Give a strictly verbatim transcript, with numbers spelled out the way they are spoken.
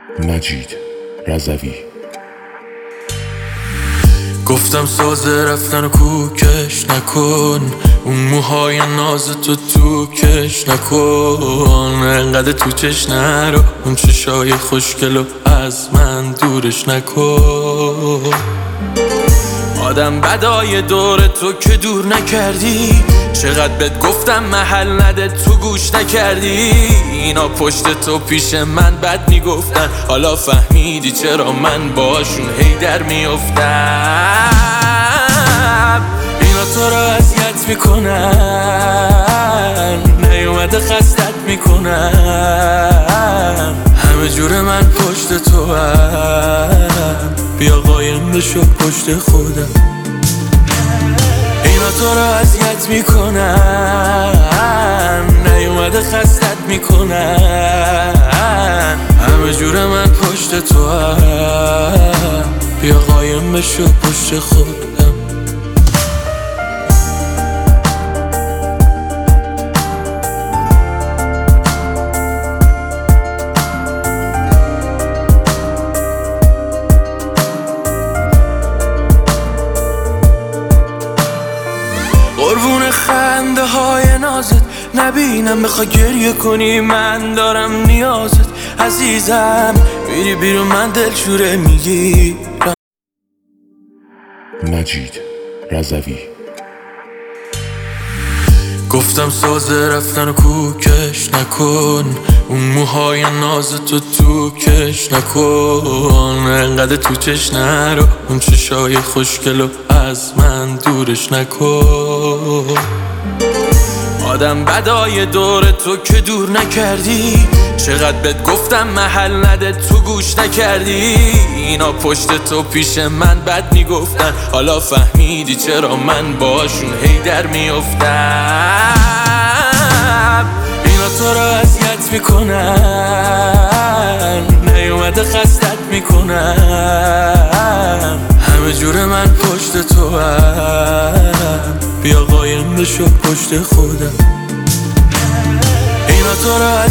مجید رضوی. گفتم سازه رفتن و کوکش نکن، اون موهای ناز تو تو کش نکن، انقدر تو چش نرو، اون چشای خوشگلو از من دورش نکن. آدم بدای دور تو که دور نکردی، چقدر بهت گفتم محل نده تو گوش نکردی. اینا پشت تو پیش من بد میگفتن، حالا فهمیدی چرا من باشون هی در میافتم. اینا تو رو اذیت میکنن، نیومده خستت میکنن، همه جور من پشت تو هم، بیا قایم بشو پشت خودم. اینا تو رو اذیت میکنن، نیومده خستت میکنن، همه جور من پشت تو هم، بیا قایم بشو پشت خودم. قربون خنده های نازت نبینم، بخوای گریه کنی من دارم نیازت. عزیزم میری بیرون من دلشوره میگیرم. مجید رضوی. گفتم سازه رفتن و کوکش نکن، اون موهای ناز تو تو کش نکن، انقدر تو چش نرو، اون چشای خوشگلو از من دورش نکن. آدم بدای دور تو که دور نکردی، چقدر بهت گفتم محل نده تو گوش نکردی. اینا پشت تو پیش من بد میگفتن، حالا فهمیدی چرا من باشون هی در میافتم. اینا تو رو اذیت میکنن، نیومده خستت میکنن، همه جور من پشت تو هم، بیا قایم بشو پشت خودم. اینا تو رو